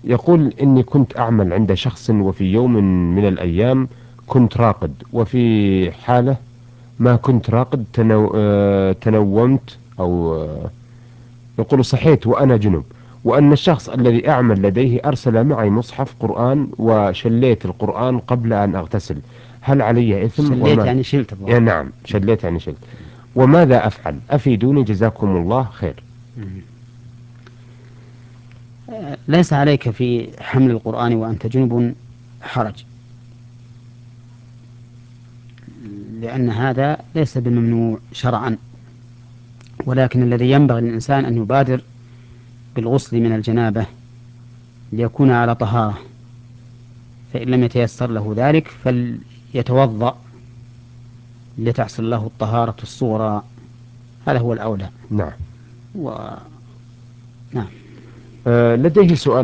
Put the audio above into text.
يقول إني كنت أعمل عند شخص، وفي يوم من الأيام كنت راقد، وفي حالة ما كنت راقد تنومت، أو يقول صحيت وأنا جنب، وأن الشخص الذي أعمل لديه أرسل معي مصحف قرآن، وشليت القرآن قبل أن أغتسل. هل علي إثم؟ شليت وما يعني شلت يعني الظاهر. نعم، شليت يعني شلت. وماذا أفعل؟ أفيدوني جزاكم الله خير. ليس عليك في حمل القرآن وأنت جنب حرج، لأن هذا ليس بممنوع شرعا، ولكن الذي ينبغي للإنسان أن يبادر بالغسل من الجنابة ليكون على طهارة، فإن لم يتيسر له ذلك فليتوضأ لتحصل له الطهارة الصغرى، هذا هو الأولى. نعم. و... نعم. لديه سؤال